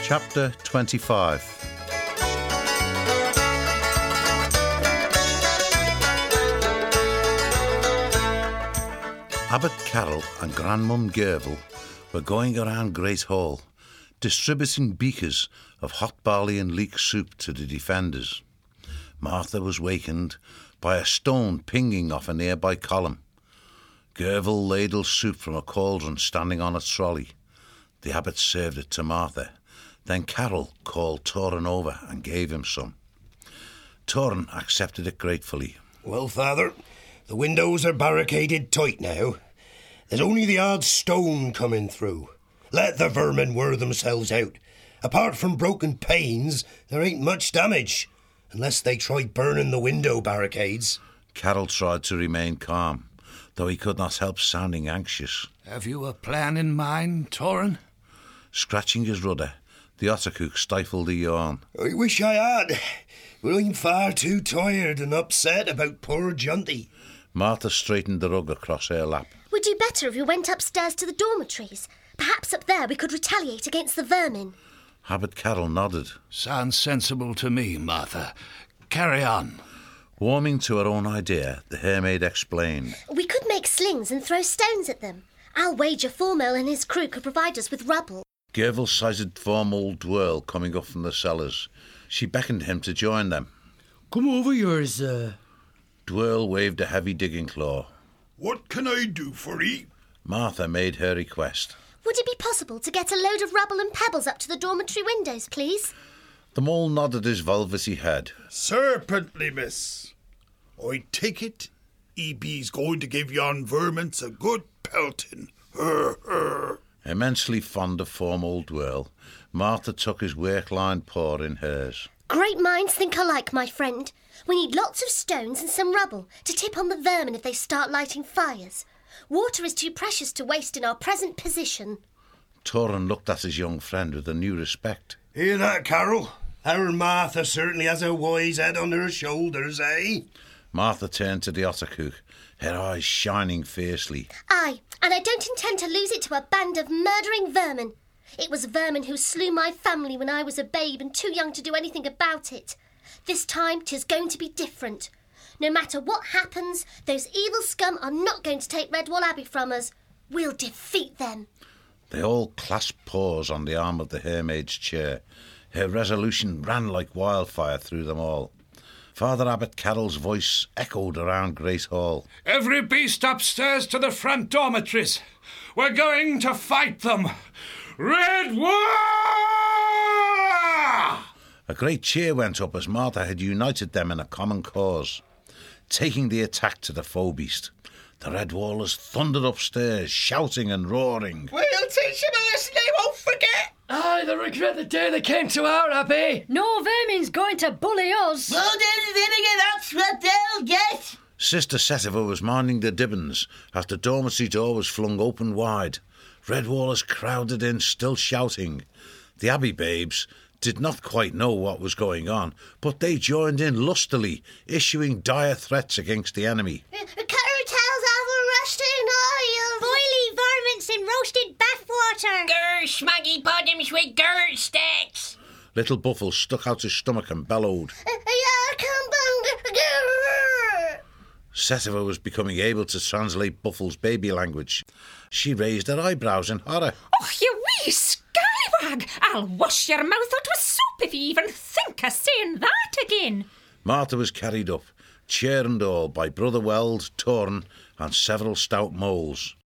Chapter 25. Abbot Carroll and Grandmum Gervil were going around Great Hall, distributing beakers of hot barley and leek soup to the defenders. Martha was wakened by a stone pinging off a nearby column. Gervil ladled soup from a cauldron standing on a trolley. The abbot served it to Martha. Then Carroll called Torrin over and gave him some. Torrin accepted it gratefully. Well, Father, the windows are barricaded tight now. There's only the odd stone coming through. Let the vermin wear themselves out. Apart from broken panes, there ain't much damage, unless they try burning the window barricades. Carroll tried to remain calm, though he could not help sounding anxious. Have you a plan in mind, Torrin? Scratching his rudder, the Ottercook stifled a yawn. I wish I had, but I'm far too tired and upset about poor Junty. Martha straightened the rug across her lap. We'd do better if we went upstairs to the dormitories. Perhaps up there we could retaliate against the vermin. Abbot Carroll nodded. Sounds sensible to me, Martha. Carry on. Warming to her own idea, the Hermaid explained. We could make slings and throw stones at them. I'll wager Formel and his crew could provide us with rubble. Gervil sighted Formel Dwirl coming up from the cellars. She beckoned him to join them. Come over here, sir. Dwirl waved a heavy digging claw. What can I do for ye? Martha made her request. Would it be possible to get a load of rubble and pebbles up to the dormitory windows, please? The mole nodded his velvety head. Certainly, miss. I take it E.B.'s going to give yon vermins a good pelting. Immensely fond of Formel Dwirl, Martha took his work-lined paw in hers. Great minds think alike, my friend. We need lots of stones and some rubble to tip on the vermin if they start lighting fires. Water is too precious to waste in our present position. Torrin looked at his young friend with a new respect. Hear that, Carroll? Our Martha certainly has a wise head on her shoulders, eh? Martha turned to the Ottercook, her eyes shining fiercely. Aye, and I don't intend to lose it to a band of murdering vermin. It was vermin who slew my family when I was a babe and too young to do anything about it. This time 'tis going to be different. No matter what happens, those evil scum are not going to take Redwall Abbey from us. We'll defeat them. They all clasped paws on the arm of the Hermaid's chair. Her resolution ran like wildfire through them all. Father Abbot Carroll's voice echoed around Great Hall. Every beast upstairs to the front dormitories. We're going to fight them. Redwall! A great cheer went up as Martha had united them in a common cause, taking the attack to the foe beast. The Redwallers thundered upstairs, shouting and roaring. We'll teach them a lesson they won't forget. Aye, they'll regret the day they came to our abbey. No vermin's going to bully us. Well, then, Vinegar, that's what they'll get. Sister Setiver was minding the dibbons as the dormitory door was flung open wide. Redwallers crowded in, still shouting. The abbey babes did not quite know what was going on, but they joined in lustily, issuing dire threats against the enemy. Carrotel's over rusting oil. Boily varmints in roasted bathwater. Grr, smaggy bottoms with grr sticks. Little Buffle stuck out his stomach and bellowed. Setiver was becoming able to translate Buffle's baby language. She raised her eyebrows in horror. Oh, you wee scallywag! I'll wash your mouth out with soap if you even think of saying that again. Martha was carried up, chair and all, by Brother Weld, Torrin, and several stout moles.